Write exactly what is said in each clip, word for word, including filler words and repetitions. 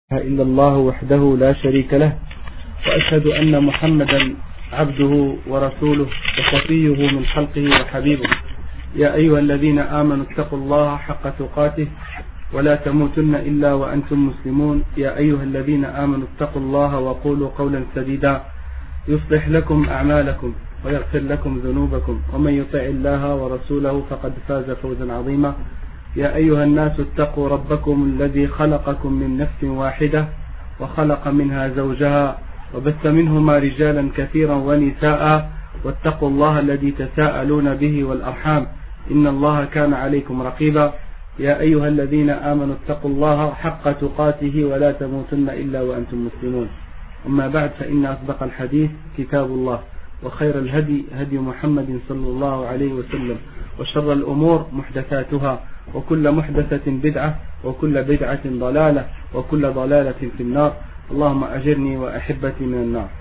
إلا الله وحده لا شريك له وأشهد أن محمدا عبده ورسوله وصفيه من خلقه وحبيبه يا أيها الذين آمنوا اتقوا الله حق تقاته ولا تموتن إلا وأنتم مسلمون يا أيها الذين آمنوا اتقوا الله وقولوا قولا سديدا يصلح لكم أعمالكم ويغفر لكم ذنوبكم ومن يطع الله ورسوله فقد فاز فوزا عظيما يا أيها الناس اتقوا ربكم الذي خلقكم من نفس واحدة وخلق منها زوجها وبث منهما رجالا كثيرا ونساء واتقوا الله الذي تساءلون به والأرحام إن الله كان عليكم رقيبا يا أيها الذين آمنوا اتقوا الله حق تقاته ولا تموتن إلا وأنتم مسلمون أما بعد فإن أصدق الحديث كتاب الله وخير الهدي هدي محمد صلى الله عليه وسلم وشر الأمور محدثاتها وكل محدثة بدعة وكل بدعة ضلالة وكل ضلالة في النار اللهم أجرني وأحبتي من النار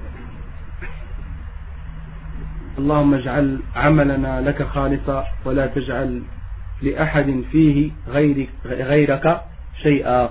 اللهم اجعل عملنا لك خالصا ولا تجعل لأحد فيه غيرك, غيرك شيئا.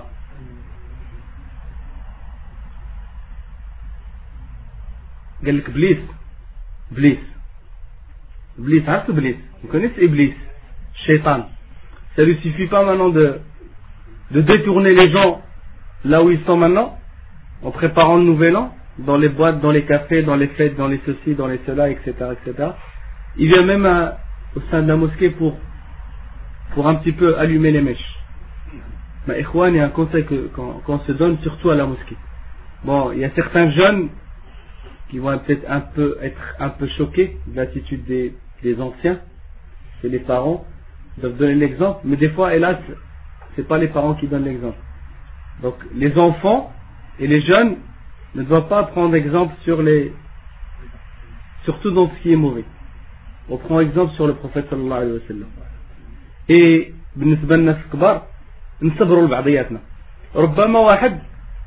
قال لك بليس بليس بليس عرفت بليس vous connaissez Iblis الشيطان. Ça ne suffit pas maintenant de, de détourner les gens là où ils sont maintenant, en préparant le nouvel an, dans les boîtes, dans les cafés, dans les fêtes, dans les ceci, dans les cela, et cetera, et cetera. Il vient même à, au sein de la mosquée pour, pour un petit peu allumer les mèches. Mais Ikhwan, il y a un conseil que, qu'on, qu'on se donne surtout à la mosquée. Bon, il y a certains jeunes qui vont peut-être un peu être un peu choqués de l'attitude des, des anciens, et les parents doivent donner l'exemple, mais des fois, hélas, c'est pas les parents qui donnent l'exemple. Donc, les enfants et les jeunes ne doivent pas prendre exemple sur les, surtout dans ce qui est mauvais. On prend exemple sur le prophète sallallahu alayhi wa sallam. Et, بالنسبة لنا الكبار نصبروا لبعضياتنا. ربما واحد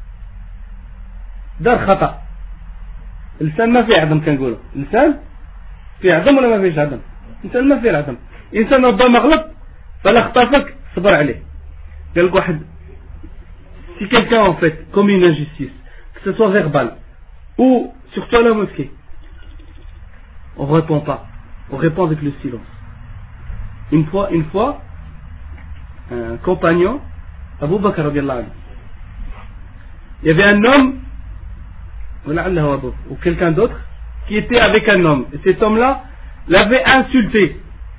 دار خطأ. الإنسان ما فيه عدم كنقوله. الإنسان فيه عدم ولا ما فيش عدم؟ الإنسان ما فيه عدم. إنسان ربما غلط فلا خطافك صبر عليه. قال لك واحد si quelqu'un en fait commet une injustice, que ce soit verbal ou surtout à la mosquée, on ne répond pas, on répond avec le silence. Une fois, une fois, un compagnon, Abu Bakr radiallahu anhu, il y avait un homme, ou quelqu'un d'autre, qui était avec un homme, et cet homme-là l'avait insulté.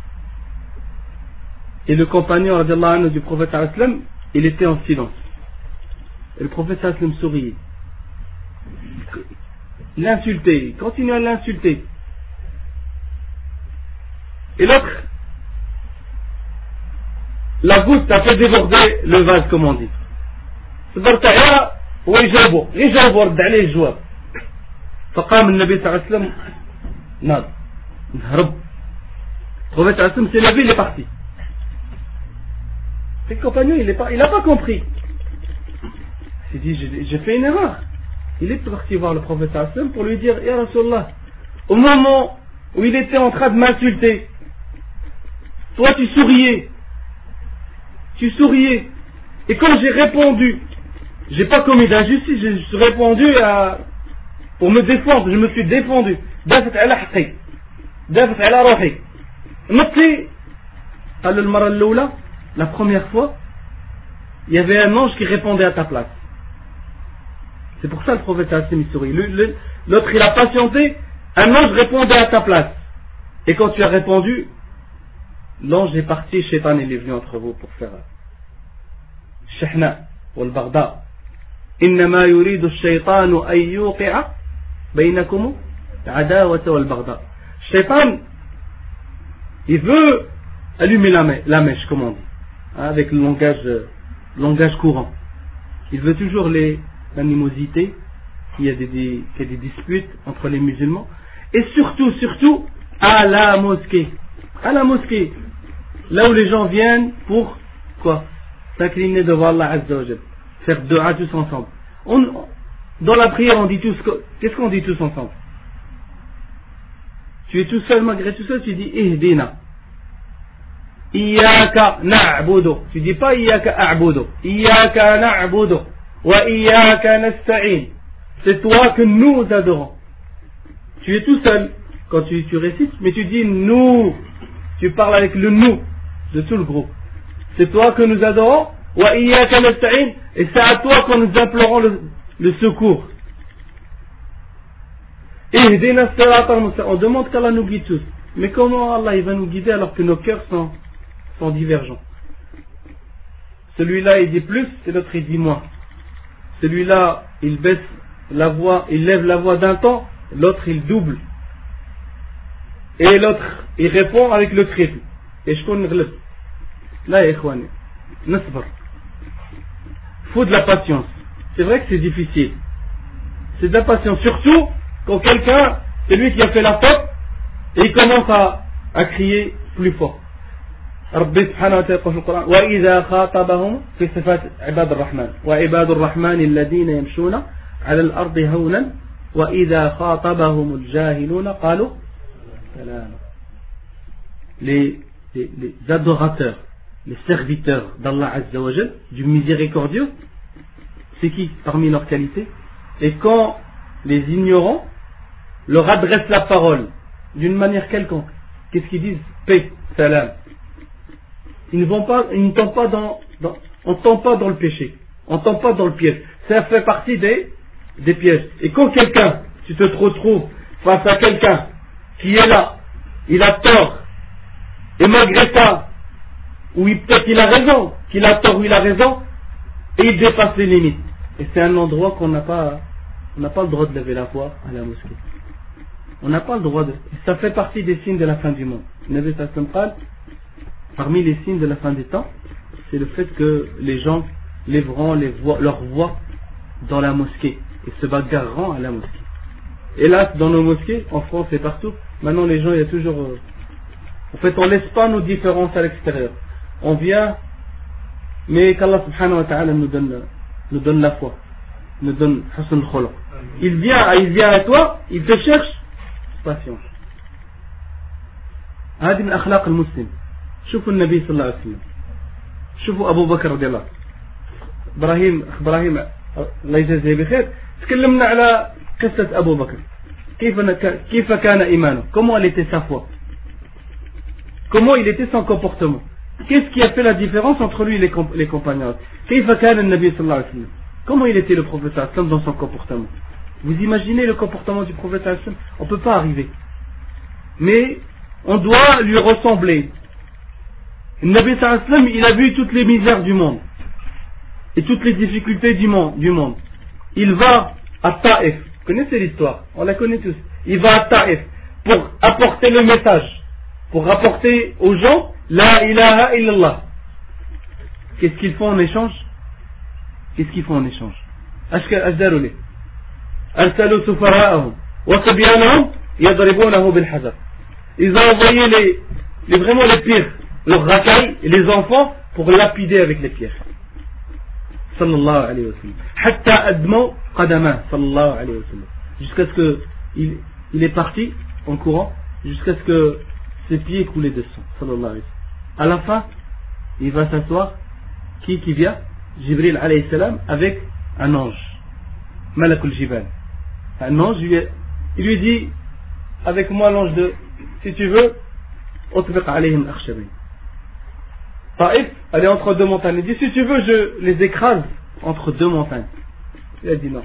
Et le compagnon radiallahu anhu du prophète sallallahu alayhi wa sallam, il était en silence. Et le prophète sallallahu alayhi wa sallam souriait. Il l'insultait, il continuait à l'insulter. Et l'autre, la goutte a fait déborder le vase, comme on dit. صبرت عليها ويجاوبوا يجاوبوا رد عليه الجواب. فقام النبي صلى الله عليه وسلم ناض هرب. Le prophète sallallahu alayhi wa sallam s'est levé, il est parti. Le compagnon, il n'a pas, pas compris. Il s'est dit, j'ai, j'ai fait une erreur. Il est parti voir le prophète sallallahu alayhi wa sallam pour lui dire, Ya Rasulallah, au moment où il était en train de m'insulter, toi tu souriais. Tu souriais. Et quand j'ai répondu, j'ai pas commis d'injustice, j'ai répondu à, pour me défendre, je me suis défendu. دافت على حقي. دافت على روحي. نطي قال المرة الأولى. La première fois, il y avait un ange qui répondait à ta place. C'est pour ça le prophète sallallahu alayhi wa sallam sourit. L'autre il a patienté, un ange répondait à ta place. Et quand tu as répondu, l'ange est parti, Shaitan il est venu entre vous pour faire الشحناء والبغضاء. إنما يريد الشيطان أن يوقع بينكم العداوة والبغضاء. Shaitan, il veut allumer la, mè- la mèche, comme on dit. Avec le langage, euh, langage courant. Il veut toujours les, l'animosité, qu'il y a des, des, qu'il y a des disputes entre les musulmans, et surtout, surtout, à la mosquée. À la mosquée. Là où les gens viennent pour, quoi? S'incliner devant Allah Azza wa Jal. Faire dua tous ensemble. On, dans la prière, on dit tous, qu'est-ce qu'on dit tous ensemble? Tu es tout seul, malgré tout seul, tu dis, Ihdina. Iyaka na'budu. Tu dis pas Iyaka a'budu. Iyaka na'budu. Wa iyyaka nasta'in. C'est toi que nous adorons. Tu es tout seul quand tu, tu récites, mais tu dis nous. Tu parles avec le nous de tout le groupe. C'est toi que nous adorons. Wa iyyaka nasta'in. Et c'est à toi que nous implorons le, le secours. Ihdina as-sirata al-mustaqim. On demande qu'Allah nous guide tous. Mais comment Allah il va nous guider alors que nos cœurs sont, sont divergents? Celui-là il dit plus et l'autre il dit moins. Celui-là il baisse la voix, il lève la voix d'un ton, l'autre il double. Et l'autre il répond avec le triple. Et je connais le. Là, ikhwani, nasbar. Faut de la patience. C'est vrai que c'est difficile. C'est de la patience. Surtout quand quelqu'un, c'est lui qui a fait la faute, et il commence à, à crier plus fort. ربي سبحانه وتعالى في القرآن وإذا خاطبهم في صفات عباد الرحمن وعباد الرحمن الذين يمشون على الأرض هونا وإذا خاطبهم الجاهلون قالوا سلاما. Les, les, les adorateurs, les serviteurs d'Allah Azza wa Jal, du miséricordieux, c'est qui parmi leurs qualités? Et quand les ignorants leur adressent la parole d'une manière quelconque, qu'est-ce qu'ils disent? Paix, salam. Ils ne vont pas, ils ne tombent pas dans, dans, on ne tombe pas dans le péché, on ne tombe pas dans le piège. Ça fait partie des, des pièges. Et quand quelqu'un, tu te retrouves face à quelqu'un qui est là, il a tort, et malgré ça, ou peut-être il a raison, qu'il a tort ou il a raison, et il dépasse les limites. Et c'est un endroit qu'on n'a pas, on n'a pas le droit de lever la voix à la mosquée. On n'a pas le droit de. Ça fait partie des signes de la fin du monde. Nabi sallallahu alayhi wa sallam, parmi les signes de la fin des temps, c'est le fait que les gens lèveront les voix, leur voix dans la mosquée et se bagarreront à la mosquée. Hélas, dans nos mosquées, en France et partout, maintenant les gens, il y a toujours. Euh, en fait, on laisse pas nos différences à l'extérieur. On vient, mais qu'Allah subhanahu wa ta'ala nous donne, nous donne la foi, nous donne husn al-khuluq. Il vient, il vient à toi, il te cherche, patience. هذه من أخلاق المسلم. شوفوا النبي صلى الله عليه وسلم. شوفوا أبو بكر رضي الله. إبراهيم إبراهيم الله يجزيه بخير. تكلمنا على قصة أبو بكر. كيف كيف كان إيمانه؟ Comment elle était sa foi? Comment il était son comportement? Qu'est-ce qui a fait la différence entre lui et les, comp- les compagnons? كيف كان النبي صلى الله عليه وسلم? Comment il était le prophète dans son comportement? Vous imaginez le comportement du prophète? On ne peut pas arriver. Mais on doit lui ressembler. Le Nabi sallallahu alayhi wa sallam, il a vu toutes les misères du monde et toutes les difficultés du monde. Du monde. Il va à Taïf. Vous connaissez l'histoire? On la connaît tous. Il va à Taïf pour apporter le message, pour apporter aux gens La ilaha illallah. Qu'est-ce qu'ils font en échange? Qu'est-ce qu'ils font en échange? أشداروا لي أرسلوا سفراءهم وصبيانهم يضربونه بالحجر. Ils ont envoyé les, les vraiment les pires, leurs racailles et les enfants pour lapider avec les pierres. Sallallahu alayhi wa sallam. Hatta admau qadama. Sallallahu alayhi wa sallam. Jusqu'à ce que il, il est parti en courant, jusqu'à ce que ses pieds coulaient de sang. Sallallahu alayhi wa sallam. À la fin, il va s'asseoir. Qui qui vient? Jibril alayhi salam avec un ange. Malakul Jibal. Un ange, il lui dit, avec moi l'ange de, si tu veux, Utbiq alayhim akhshabin. Taïf, elle est entre deux montagnes. Il dit, si tu veux, je les écrase entre deux montagnes. Il a dit non.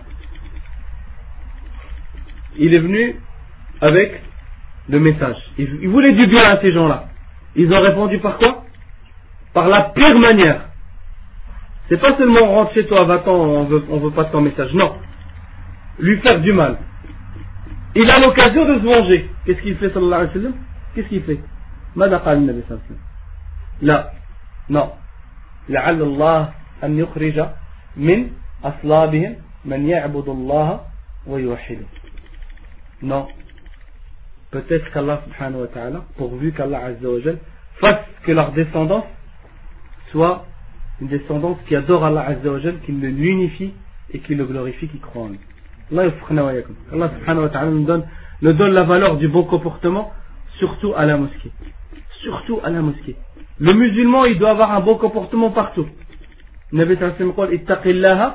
Il est venu avec le message. Il voulait du bien à ces gens-là. Ils ont répondu par quoi? Par la pire manière. C'est pas seulement rentre chez toi, va-t'en, on veut, on veut pas ton message. Non. Lui faire du mal. Il a l'occasion de se venger. Qu'est-ce qu'il fait, sallallahu alayhi wa sallam? Qu'est-ce qu'il fait? ماذا قال النبي صلى الله عليه وسلم؟ لا. Non. لعل الله أن يخرج من أصلابهم من يعبد الله ويوحده. Non. Peut-être qu'Allah subhanahu wa ta'ala, pourvu qu'Allah azza wa jal fasse que leur descendance soit une descendance qui adore Allah azza wa jal, qui l'unifie et qui le glorifie, qui croit en lui. Allah subhanahu wa ta'ala nous donne, nous donne la valeur du bon comportement, surtout à la mosquée. Surtout à la mosquée. Le musulman, il doit avoir un bon comportement partout. Le Nabi sallallahu alayhi wa sallam dit, ittaqillaha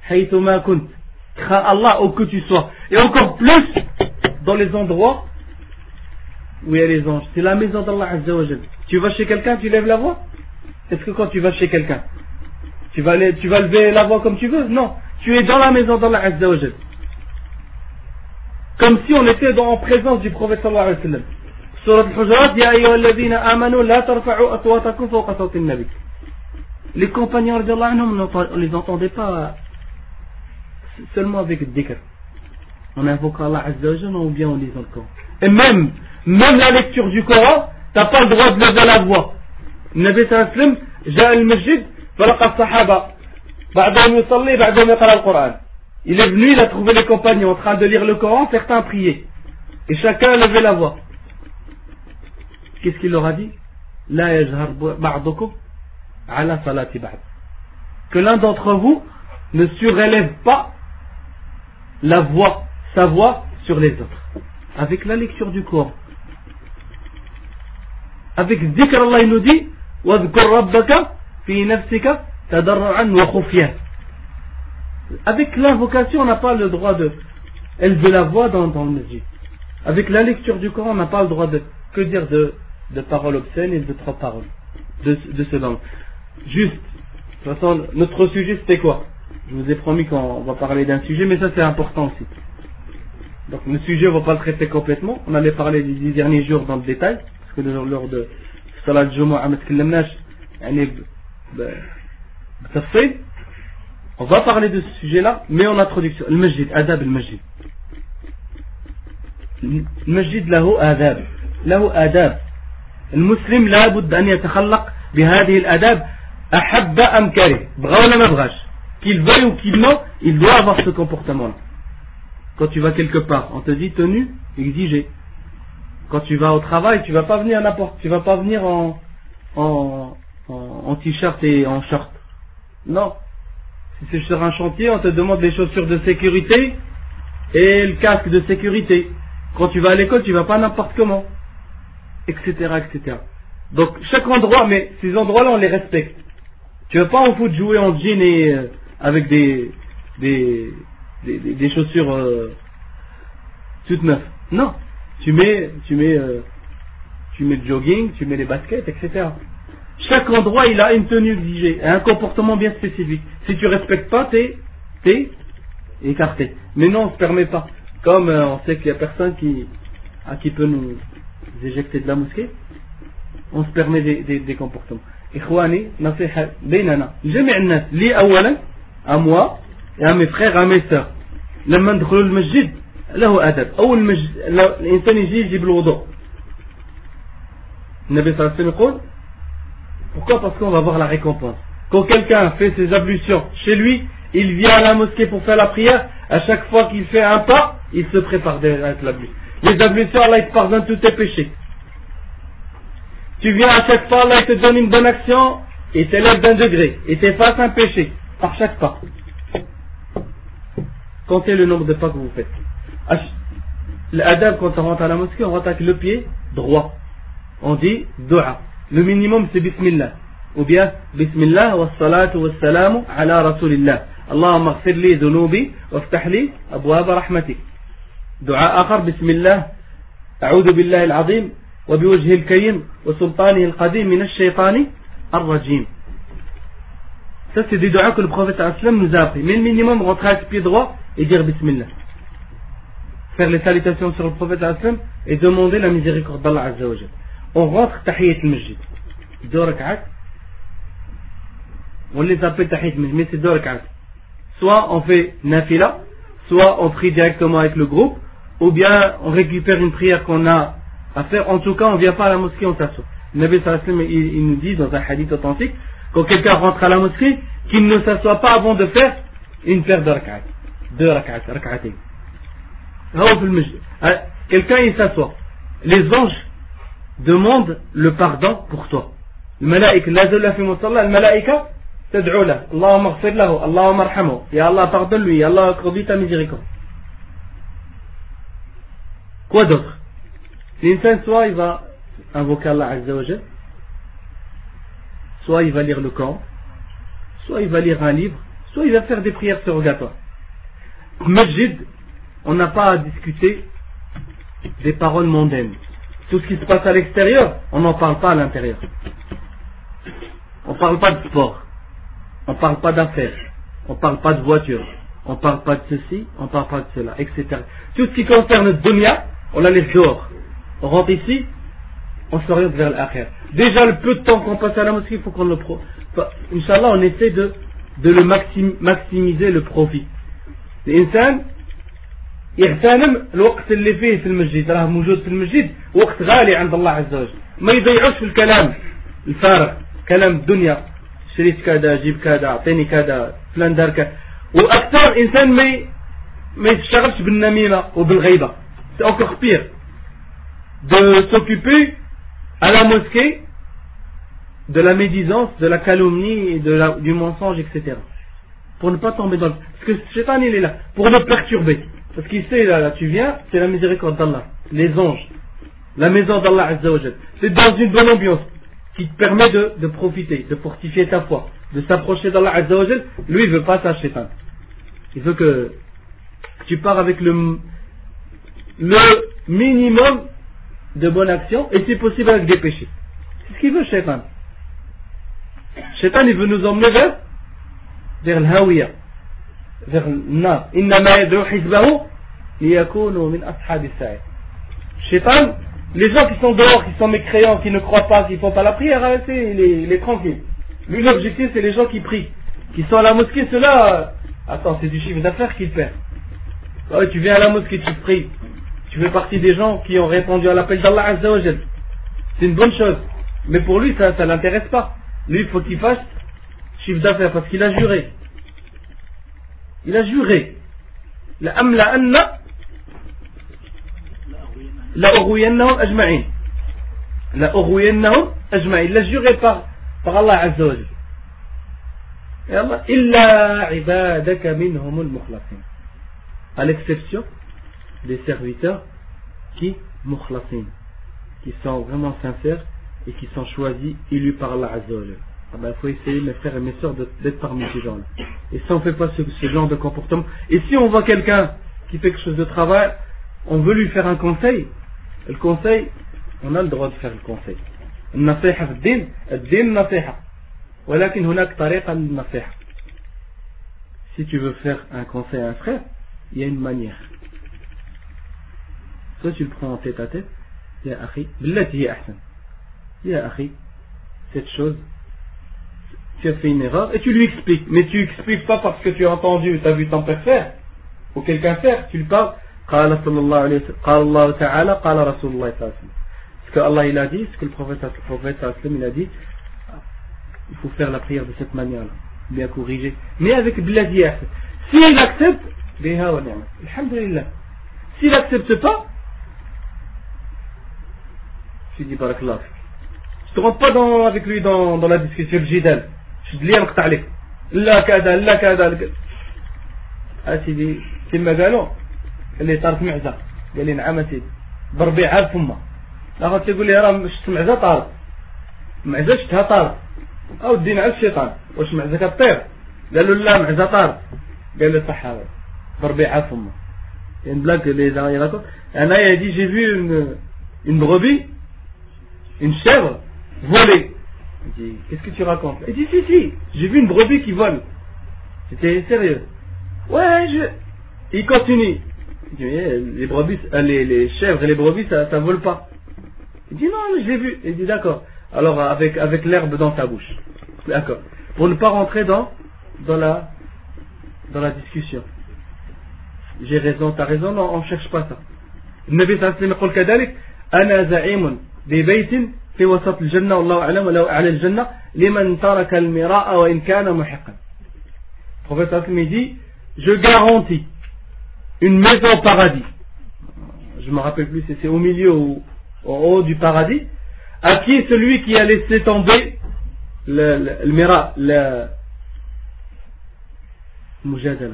حيثما كنت. Crains Allah où que tu sois. Et encore plus dans les endroits où il y a les anges. C'est la maison d'Allah Azza wa Jal. Tu vas chez quelqu'un, tu lèves la voix? Est-ce que quand tu vas chez quelqu'un, tu vas, tu vas lever la voix comme tu veux? Non. Tu es dans la maison d'Allah Azza wa Jal. Comme si on était dans, en présence du prophète sallallahu alayhi wa sallam. Surat al-Hujurat, Ya ayyuha alladhina amanu la tarfa'u aswatakum fawqa sawti an-nabi. Les compagnons radiallahu anhum, on ne les entendait pas seulement avec le dhikr. On invoque Allah Azza wa Jal ou bien on lisant le Coran. Et même, même la lecture du Coran, t'as pas le droit de lever la voix. Le Nabi sallallahu alayhi wa sallam, جاء المسجد فلقى الصحابة بعضهم يصلي بعضهم يقرأ القرآن. Il est venu, il a trouvé les compagnons en train de lire le Coran, certains priaient. Et chacun levait la voix. Qu'est-ce qu'il leur a dit? La yajhar ba'dukum ala salati ba'd. Que l'un d'entre vous ne surélève pas la voix, sa voix sur les autres. Avec la lecture du Coran. Avec dhikr, Allah il nous dit وَذْكُرْ رَبَّكَ فِي نَفْسِكَ تَضَرُّعًا وَخُفْيًا. Avec l'invocation, on n'a pas le droit de élever la voix dans, dans le masjid. Avec la lecture du Coran, on n'a pas le droit de, que dire de, de paroles obscènes et de trop paroles. De, de ce langue. Juste, de toute façon, notre sujet c'était quoi? Je vous ai promis qu'on va parler d'un sujet, mais ça c'est important aussi. Donc le sujet, on ne va pas le traiter complètement. On allait parler des dix derniers jours dans le détail, parce que lors de Salat Jumu'ah, ما تكلمناش يعني بتفصيل. On va parler de ce sujet-là, mais en introduction. Le masjid, adab al-masjid. Le masjid له آداب. له آداب. المسلم لا بد أن يتخلق بهذه الآداب أحب أم كره. بغى ولا ما بغاش. Qu'il veuille ou qu'il non, il doit avoir ce comportement-là. Quand tu vas quelque part, on te dit tenue exigée. Quand tu vas au travail, tu vas pas venir n'importe, tu vas pas venir en, en, en, en t-shirt et en short. Non. Si c'est sur un chantier, on te demande les chaussures de sécurité et le casque de sécurité. Quand tu vas à l'école, tu vas pas n'importe comment. Etc, et cetera. Donc, chaque endroit, mais ces endroits-là, on les respecte. Tu vas pas en foot jouer en jean et euh, avec des, des, des, des, des chaussures euh, toutes neuves. Non. Tu mets, tu mets, euh, tu mets le jogging, tu mets les baskets, et cetera. Chaque endroit, il a une tenue exigée, un comportement bien spécifique. Si tu respectes pas, t'es, t'es écarté. Mais non, on se permet pas. Comme euh, on sait qu'il y a personne qui, à qui peut nous éjecter de la mosquée, on se permet des, des, des comportements. Ikhwani, nasiha, baynana, jami' an-nas, li awalan, à moi, et à mes frères, à mes sœurs. لما ندخلوا المسجد له أدب. أول مج... الإنسان يجي يجيب الوضوء. النبي صلى الله عليه وسلم يقول pourquoi? Parce qu'on va voir la récompense. Quand quelqu'un fait ses ablutions chez lui, il vient à la mosquée pour faire la prière. À chaque fois qu'il fait un pas, il se prépare avec l'ablution. Les ablutions, Allah il te pardonne tous tes péchés. Tu viens à chaque fois, Allah il te donne une bonne action et t'élève d'un degré et t'efface un péché par chaque pas. Comptez le nombre de pas que vous faites. L'adab, quand on rentre à la mosquée, on rentre avec le pied droit. On dit dua. Le minimum c'est bismillah. Ou bien bismillah wa salatu wa salamu ala rasulillah. Allahumma ighfir li dhunubi waftah li abwab rahmatik. Dua akhar bismillah. A'udhu billahi al-azim wa biwajhi al-karim wa sultanihi al-qadim min ash-shaytani ar-rajim. Ça c'est des duas que le prophète sallallahu alayhi wa sallam nous a appris. Mais le minimum, rentrer avec le pied droit et dire bismillah. Faire les salutations sur le prophète sallallahu alayhi wa sallam et demander la miséricorde d'Allah azza wa jalla. On rentre tahiyat al-masjid. Deux rak'at. On les appelle tahiyat al-masjid, mais c'est deux rak'at. Soit on fait nafila, soit on prie directement avec le groupe, ou bien on récupère une prière qu'on a à faire. En tout cas, on ne vient pas à la mosquée, on s'assoit. Le Nabi sallallahu alayhi wa sallam, il, il nous dit dans un hadith authentique, quand quelqu'un rentre à la mosquée, qu'il ne s'assoit pas avant de faire une paire de rak'at. Deux rak'at, rak'atin. Quelqu'un il s'assoit. Les anges demandent le pardon pour toi. Le malaïka, la zalla fi musalla, le malaïka tad'u la. Allahumma ighfir lahu, Allahumma arhamhu. Ya Allah pardonne-lui, ya Allah accorde ta miséricorde. Quoi d'autre? L'insan soit il va invoquer Allah azza wa jalla, soit il va lire le Coran, soit il va lire un livre, soit il va faire des prières surrogatoires. Masjid, on n'a pas à discuter des paroles mondaines. Tout ce qui se passe à l'extérieur, on n'en parle pas à l'intérieur. On ne parle pas de sport, on ne parle pas d'affaires, on ne parle pas de voiture, on ne parle pas de ceci, on ne parle pas de cela, et cetera. Tout ce qui concerne le dunya, on la laisse dehors. On rentre ici, on s'oriente vers l'akhir. Déjà le peu de temps qu'on passe à la mosquée, il faut qu'on le pro. Enfin, Inch'Allah, on essaie de, de le maxim, maximiser le profit. الإنسان يغتنم الوقت اللي فيه في المسجد، راه موجود في المسجد وقت غالي عند الله عز وجل، ما يضيعوش في الكلام الفارغ، كلام الدنيا، شريت كذا، جيب كذا، اعطيني كذا، فلان دار كذا. واكثر انسان ما ما يشتغلش بالنميمه وبالغيبه. C'est encore pire de s'occuper à la mosquée de la médisance, de la calomnie, de la, du mensonge, et cetera. Pour ne pas tomber dans le... Parce que ce Shaitan, il est là, pour le perturber. Parce qu'il sait, là, là, tu viens, c'est la miséricorde d'Allah, les anges, la maison d'Allah Azza wa Jal. C'est dans une bonne ambiance qui te permet de, de profiter, de fortifier ta foi, de s'approcher d'Allah Azza wa Jal. Lui, il veut pas ça, Shaitan. Il veut que tu pars avec le, le minimum de bonnes actions, et si possible avec des péchés. C'est ce qu'il veut, Shaitan. Shaitan, il veut nous emmener vers vers le hawiya, vers le nar. Innama yad'u hizbahu liyakunu min ashab as-sa'ir. Shaitan, les gens qui sont dehors, qui sont mécréants, qui ne croient pas, qui ne font pas la prière, c'est les, les tranquilles. Lui, l'objectif, c'est les gens qui prient, qui sont à la mosquée. Ceux-là, attends, c'est du chiffre d'affaires qu'ils perdent. Ouais, tu viens à la mosquée, tu pries, tu fais partie des gens qui ont répondu à l'appel d'Allah Azza wa Jal. C'est une bonne chose. Mais pour lui, ça ne l'intéresse pas. Lui, il faut qu'il fasse chiffre d'affaires parce qu'il a juré. Il a juré. La amla anna la ughwiyannahum ajma'in. La ughwiyannahum ajma'in. Il a juré par, par Allah Azza wa Jal. Et Allah, illa ibadaka minhum al-mukhlasin. À l'exception des serviteurs qui mukhlasin, qui sont vraiment sincères et qui sont choisis, élus par Allah Azza wa Jal. Ah ben, il faut essayer, mes frères et mes sœurs, d'être parmi ces gens-là. Et si on ne fait pas ce, ce genre de comportement, et si on voit quelqu'un qui fait quelque chose de travail, on veut lui faire un conseil, le conseil, on a le droit de faire le conseil. النصيحة في الدين، الدين النصيحة، ولكن هناك طريقة للنصيحة. Si tu veux faire un conseil à un frère, il y a une manière. Soit tu le prends en tête à tête, يا أخي بالتي هي أحسن. يا أخي, cette chose, tu as fait une erreur, et tu lui expliques. Mais tu expliques pas parce que tu as entendu, tu as vu ton père faire, ou quelqu'un faire, tu lui parles. قال صلى الله عليه وسلم قال الله تعالى قال رسول الله صلى الله عليه وسلم. Ce que Allah il a dit, ce que le prophète, le prophète il a dit, il faut faire la prière de cette manière-là, bien corriger. Mais avec bladi ahsan. Si il accepte, biha wa ni'ma. Alhamdulillah. S'il accepte pas, tu dis barakallah. Je te rentre pas dans, avec lui dans, dans la discussion le jidal. Je te lis un qta' alik. La kada, la kada. Ah sidi, c'est ma galon. اللي طارت معزة قال لي نعم سيدي بربيع عاد فمه اخر تقول لي راه شفت معزة طارت معزة شفتها طارت او دين على الشيطان واش معزة كطير قالوا لا معزة طارت قال لي صح هذا بربيع عاد فمه يعني بلاك لي زايرات انا يا دي جي vu une une brebis une chèvre voler. Il dit qu'est-ce que tu racontes? Il dit si si j'ai vu une brebis qui vole. C'était sérieux. Ouais je il continue. Il dit, les brebis, les, les chèvres et les brebis, ça, ça vole pas. Il dit, non, je l'ai vu. Il dit, d'accord. Alors, avec, avec l'herbe dans sa bouche. D'accord. Pour ne pas rentrer dans, dans la, dans la discussion. J'ai raison, t'as raison, non, on cherche pas ça. Le Nabi sallallahu alayhi wa sallam يقول كذلك أنا زعيم ببيت في وسط الجنة والله أعلم ولو على الجنة لمن ترك المراء وإن كان محقا. Le prophète sallallahu alayhi wa sallam dit, je garantis une maison au paradis. Je me rappelle plus, c'est au milieu ou au haut du paradis. À qui est celui qui a laissé tomber le, le, le mira, le mujadala,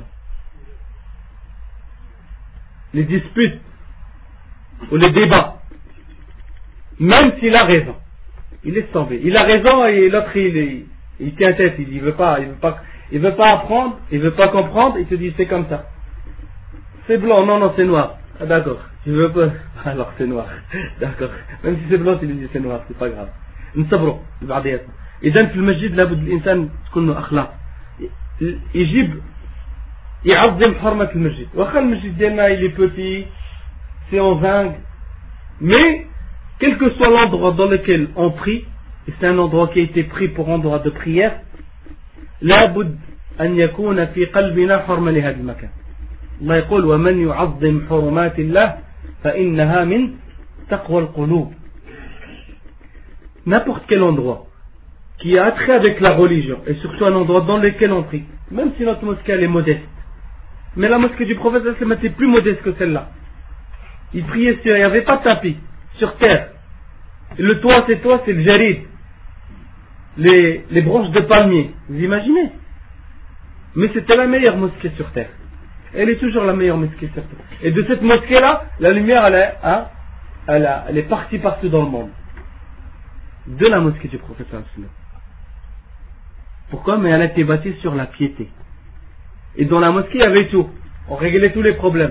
les disputes ou les débats, même s'il a raison, il laisse tomber. Il a raison et l'autre il, il, il tient tête, il, il veut pas, il veut pas. il veut pas apprendre, il veut pas comprendre, il te dit c'est comme ça. C'est blanc, non, non, c'est noir. Ah, d'accord, tu veux pas, alors c'est noir. D'accord, même si c'est blanc, tu lui dis c'est noir, c'est pas grave. نصبروا لبعضياتنا. إذا في المسجد لابد الإنسان تكون له أخلاق. يجيب يعظم حرمة المسجد. واخا المسجد ديالنا il est petit, c'est en zinc, mais quel que soit l'endroit dans lequel on prie, et c'est un endroit qui a été pris pour endroit de prière, لابد أن يكون في قلبنا حرمة لهذا المكان. الله يقول ومن يعظم حرمات الله فإنها من تقوى القلوب. N'importe quel endroit qui a attrait avec la religion, et surtout un endroit dans lequel on prie, même si notre mosquée elle est modeste, mais la mosquée du prophète était plus modeste que celle-là. Il priait sur, il n'y avait pas de tapis, sur terre. Et le toit c'est toi, c'est le jarid, les, les branches de palmier, vous imaginez? Mais c'était la meilleure mosquée sur terre. Elle est toujours la meilleure mosquée sur terre. Et de cette mosquée-là, la lumière elle est, hein, elle, a, elle est partie partout dans le monde. De la mosquée du prophète. Pourquoi? Mais elle a été bâtie sur la piété. Et dans la mosquée, il y avait tout. On réglait tous les problèmes.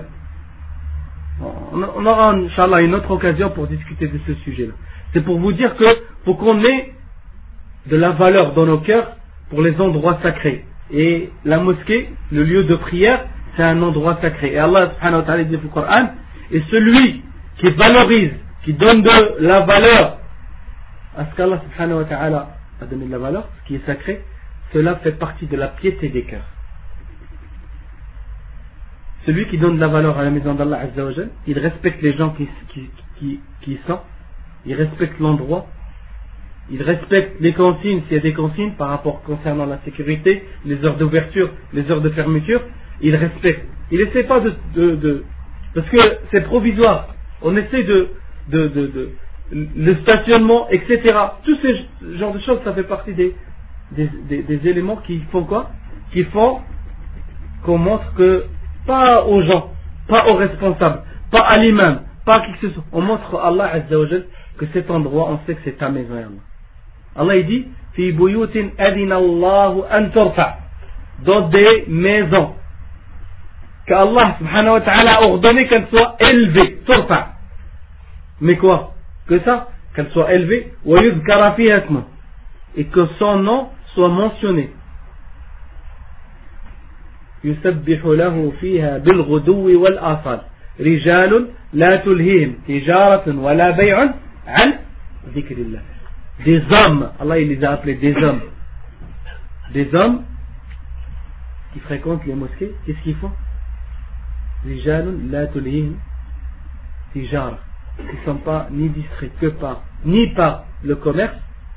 On aura, Inch'Allah, une autre occasion pour discuter de ce sujet-là. C'est pour vous dire que faut qu'on ait de la valeur dans nos cœurs pour les endroits sacrés. Et la mosquée, le lieu de prière, c'est un endroit sacré. Et Allah subhanahu wa ta'ala dit dans le Coran, et celui qui valorise, qui donne de la valeur à ce qu'Allah subhanahu wa ta'ala a donné de la valeur, ce qui est sacré, cela fait partie de la piété des cœurs. Celui qui donne de la valeur à la maison d'Allah Azza wa Jal, il respecte les gens qui, qui, qui, qui y sont, il respecte l'endroit, il respecte les consignes, s'il y a des consignes par rapport concernant la sécurité, les heures d'ouverture, les heures de fermeture, il respecte. Il n'essaie pas de, de, de... Parce que c'est provisoire. On essaie de... de, de, de le stationnement, et cetera. Tous ces genres de choses, ça fait partie des, des, des, des éléments qui font quoi? Qui font qu'on montre que, pas aux gens, pas aux responsables, pas à l'imam, pas à qui que ce soit. On montre à Allah Azza wa Jal que cet endroit, on sait que c'est ta maison. Allah, Allah il dit, fi buyutin adina Allahu an turfa, dans des maisons qu'Allah subhanahu wa ta'ala a ordonné qu'elles soient élevées, turfa. Mais quoi? Que ça, qu'elle soit élevée, et que son nom soit mentionné. يسبح له فيها بالغدو والآصال رجال لا تلهيهم تجارة ولا بيع عن ذكر الله. Des hommes, Allah il les a appelés des hommes. Des hommes qui fréquentent les mosquées, qu'est-ce qu'ils font? رجال لا تلهيهم تجارة, qui ne sont pas ni distraits que par, ni par le commerce,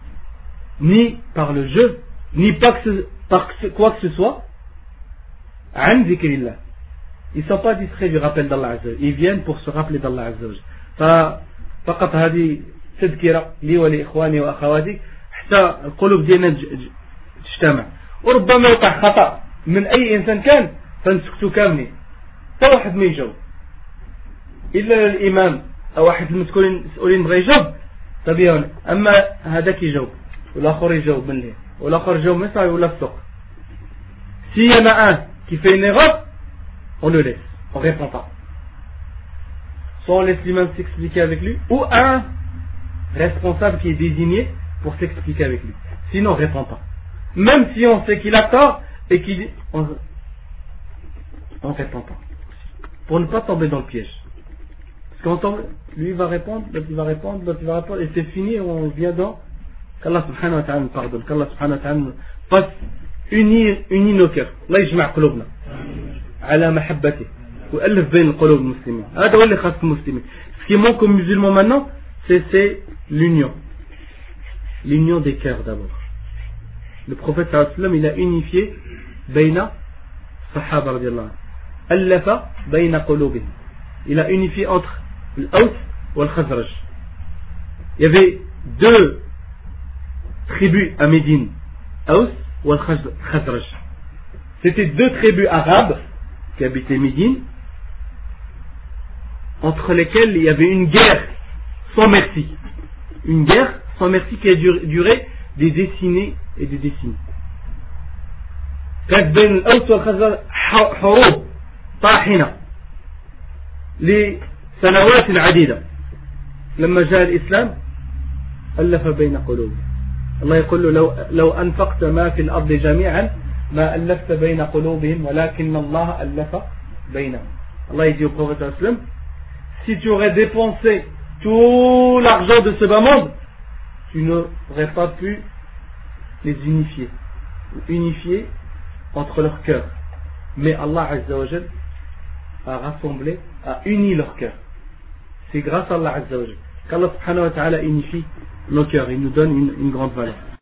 ni par le jeu, ni par, que ce, par quoi que ce soit. An zikrillah. Ils ne sont pas distraits du rappel d'Allah Azza wa Jalla. Ils viennent pour se rappeler d'Allah Azza wa Jalla. فقط هذه تذكرة لي ولإخواني وأخواتي حتى القلوب ديالنا تجتمع. وربما يقع خطأ من أي إنسان كان فنسكتوا كاملين. تا واحد ما يجاوب. إلا الإمام أو واحد المسؤولين مسؤولين بغى يجاوب طبيعي. أما هذاك يجاوب والآخر يجاوب من ليه والآخر يجاوب من صاحي ولا السوق. S'il y en a un qui fait une erreur, on le laisse, on ne répond pas. Soit on laisse l'imam s'expliquer avec lui, ou un responsable qui est désigné pour s'expliquer avec lui. Sinon on ne répond pas. Même si on sait qu'il a tort et qu'il on ne répond pas. Pour ne pas tomber dans le piège. Parce qu'on tombe, lui va répondre, l'autre il va répondre, l'autre il va répondre, et c'est fini, on vient dans qu'Allah subhanahu wa ta'ala nous pardonne, qu'Allah subhanahu wa ta'ala nous fasse unir, unir nos cœurs. Allah يجمع قلوبنا على محبته ويؤلف بين القلوب المسلمين. هذا هو اللي خاص المسلمين. Ce qui manque aux musulmans maintenant, c'est, c'est l'union. L'union des cœurs d'abord. Le prophète sallallahu alayhi wa sallam, il a unifié بين الصحابة رضي الله عنهم. ألف بين قلوبهم. Il a unifié entre l'Aws et le Khazraj. Il y avait deux tribus à Médine, Aws ou le Khazraj. C'était deux tribus arabes qui habitaient Médine, entre lesquelles il y avait une guerre sans merci. Une guerre sans merci qui a duré des décennies et des décennies. كانت بين الأوس والخزرج حروب طاحنة لسنوات عديدة. لما جاء الإسلام ألف بين قلوبهم. الله يقول له لو, لو أنفقت ما في الأرض جميعا ما ألفت بين قلوبهم ولكن الله ألف بينهم. Allah dit au prophète sallam, si tu aurais dépensé tout l'argent de ce bas monde, tu n'aurais pas pu les unifier, unifier entre leurs cœurs. Mais Allah Azza wa Jal a rassemblé, a uni leurs cœurs. C'est grâce à Allah Azza wa Jal qu'Allah subhanahu wa ta'ala unifie nos cœurs, il nous donne une, une grande valeur.